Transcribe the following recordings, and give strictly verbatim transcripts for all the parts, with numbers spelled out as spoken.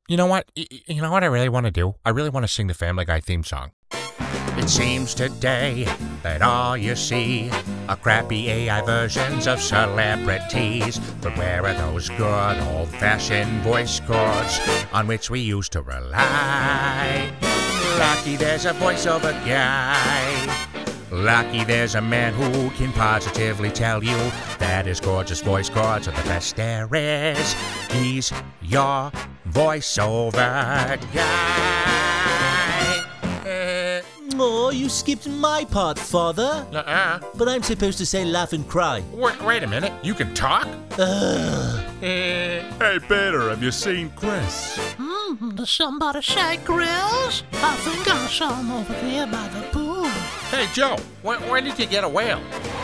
You know what? Y- y- You know what I really want to do? I really want to sing the Family Guy theme song. It seems today that all you see are crappy A I versions of celebrities. But where are those good old-fashioned voice cords on which we used to rely? Lucky there's a voiceover guy. Lucky there's a man who can positively tell you that his gorgeous voice cords are the best there is. He's your voiceover guy. Uh, Oh, you skipped my part, Father. uh-uh. But I'm supposed to say laugh and cry. Wait, wait a minute. You can talk? Ugh. Hey, Peter, have you seen Chris? Hmm, does somebody say grills? I think I saw him over there by the pool. Hey, Joe, when, when did you get a whale?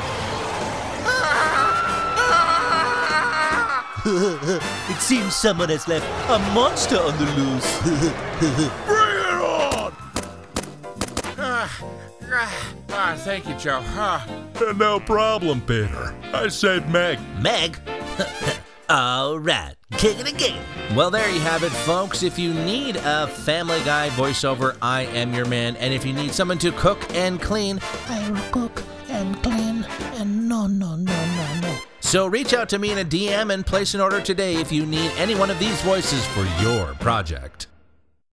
It seems someone has left a monster on the loose. Bring it on! Ah, ah, ah, thank you, Joe. Ah. No problem, Peter. I saved Meg. Meg? All right, kick it again. Well, there you have it, folks. If you need a Family Guy voiceover, I am your man. And if you need someone to cook and clean, I will cook and clean and no, no, no, no, no. so reach out to me in a D M and place an order today if you need any one of these voices for your project.